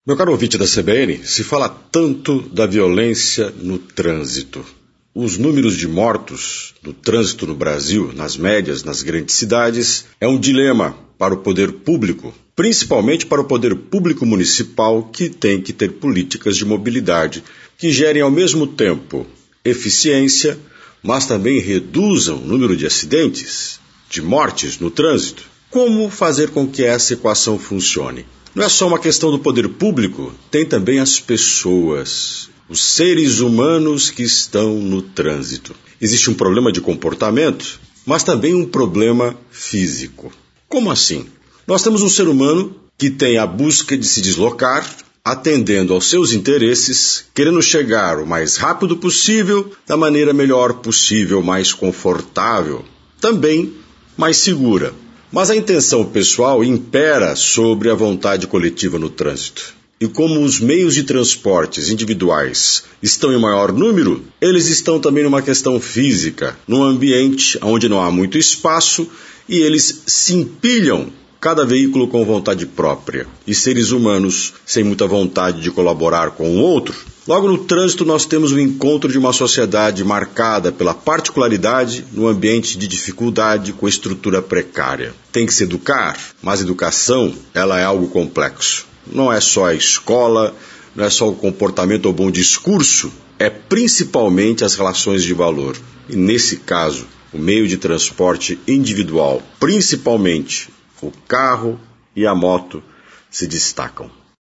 Meu caro ouvinte da CBN, se fala tanto da violência no trânsito. Os números de mortos no trânsito no Brasil, nas médias, nas grandes cidades, é um dilema para o poder público, principalmente para o poder público municipal, que tem que ter políticas de mobilidade que gerem ao mesmo tempo eficiência, mas também reduzam o número de acidentes, de mortes no trânsito. Como fazer com que essa equação funcione? Não é só uma questão do poder público, tem também as pessoas, os seres humanos que estão no trânsito. Existe um problema de comportamento, mas também um problema físico. Como assim? Nós temos um ser humano que tem a busca de se deslocar, atendendo aos seus interesses, querendo chegar o mais rápido possível, da maneira melhor possível, mais confortável, também mais segura. Mas a intenção pessoal impera sobre a vontade coletiva no trânsito. E como os meios de transportes individuais estão em maior número, eles estão também numa questão física, num ambiente onde não há muito espaço e eles se empilham, cada veículo com vontade própria, e seres humanos sem muita vontade de colaborar com o outro. Logo no trânsito nós temos o encontro de uma sociedade marcada pela particularidade no ambiente de dificuldade com estrutura precária. Tem que se educar, mas educação ela é algo complexo. Não é só a escola, não é só o comportamento ou bom discurso, é principalmente as relações de valor. E nesse caso, o meio de transporte individual, principalmente o carro e a moto, se destacam.